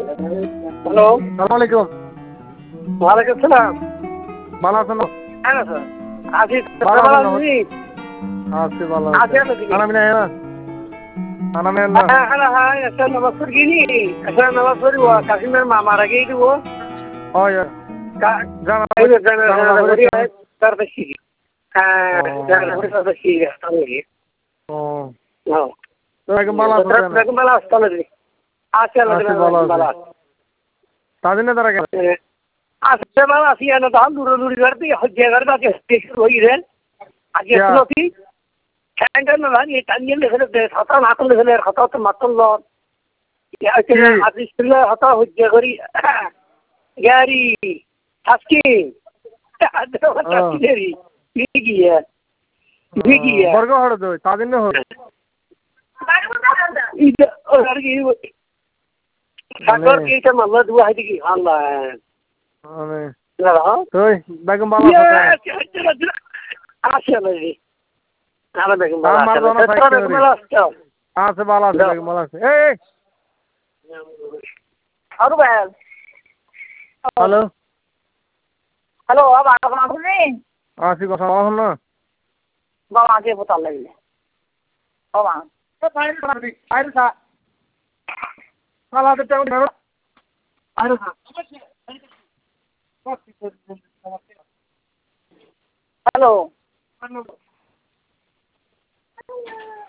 Hello, সালাম আলাইকুম। ওয়ালাইকুম সালাম। ভালো আছেন না? কেন স্যার? আছি ভালো ভালো আছেন না? আছি। আছি ভালো আছি আছে। আলো দিকে। খানা পিনা না? খানা পিনা না? হ্যাঁ হ্যাঁ হ্যাঁ, একটা নামাজ পড়ি গিনি। একটা নামাজ পড়ি ও কাশিমের মামার আগেই দিব। ওই জানা এই যে জানা জানা জানা করে করি তার বেশি। হ্যাঁ, জানা করে তার বেশি আসলে। ও হ্যাঁ। তো একদম ভালো আছে না? দেখুন ভালো আসলে দিকে। আছি আলো আছি দিকে ভালো ভালো আছে। আছে। তাজিনে তারা কেন? আজকে ভালো আছি না তখন দূরে করতে হজ্জে করতে আজকে শুরু হয়ে গেলেন। আজকে শুনছি ঠ্যাংটা না জানি টানিয়ে লেখে হতা না করলে হলে হতা তো মাতল লন আজকে শুনলে হতা হজ্জে করি গাড়ি আজকে বর্গ হড় দই তাজিনে হড় সাগর কি এটা মাল্লা দুয়া হাইতে কি আল্লাহ মানে তুই বেগম ভালো আছে? আসে নাকি আরে বেগম ভালো আমার আছে জন্য তোরা বেগম ভালো আছে আছে ভালো আছে বেগম ভালো আছে। এই আরো ভাই হ্যালো হ্যালো আবার এখন আসুনি আছি কথা বলা না? বাবা আগে বোতল লাগলে বাবা তো বাইরে খাবি বাইরে খা সালাতে টাইম ধরো বাইরে খা হ্যালো